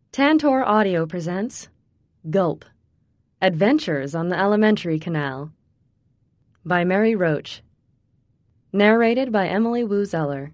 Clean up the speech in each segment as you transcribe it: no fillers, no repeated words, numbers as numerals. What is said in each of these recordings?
Tantor Audio presents Gulp, Adventures on the Alimentary Canal by Mary Roach. Narrated by Emily Wu Zeller.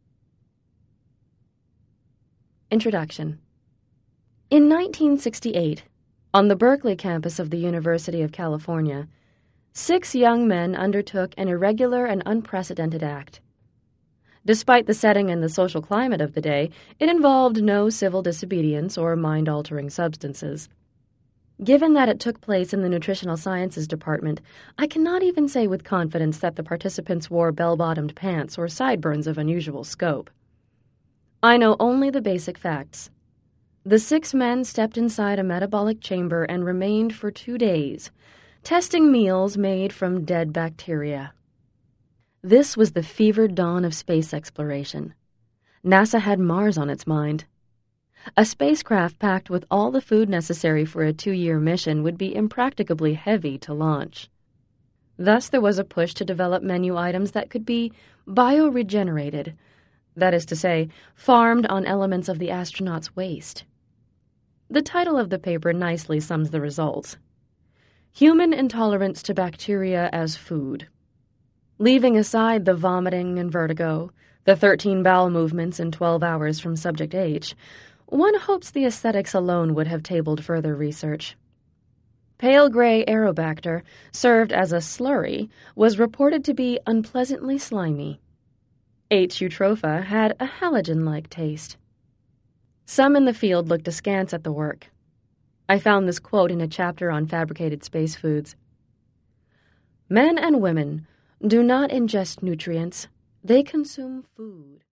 Introduction. In 1968, on the Berkeley campus of the University of California, 6 young men undertook an irregular and unprecedented act. Despite the setting and the social climate of the day, it involved no civil disobedience or mind-altering substances. Given that it took place in the Nutritional Sciences Department, I cannot even say with confidence that the participants wore bell-bottomed pants or sideburns of unusual scope. I know only the basic facts. The 6 men stepped inside a metabolic chamber and remained for 2 days, testing meals made from dead bacteria. This was the fevered dawn of space exploration. NASA had Mars on its mind. A spacecraft packed with all the food necessary for a 2-year mission would be impracticably heavy to launch. Thus, there was a push to develop menu items that could be bioregenerated, that is to say, farmed on elements of the astronauts' waste. The title of the paper nicely sums the results: Human Intolerance to Bacteria as Food. Leaving aside the vomiting and vertigo, the 13 bowel movements in 12 hours from Subject H, one hopes the aesthetics alone would have tabled further research. Pale gray Aerobacter, served as a slurry, was reported to be unpleasantly slimy. H. eutropha had a halogen-like taste. Some in the field looked askance at the work. I found this quote in a chapter on fabricated space foods. Men and women do not ingest nutrients, they consume food.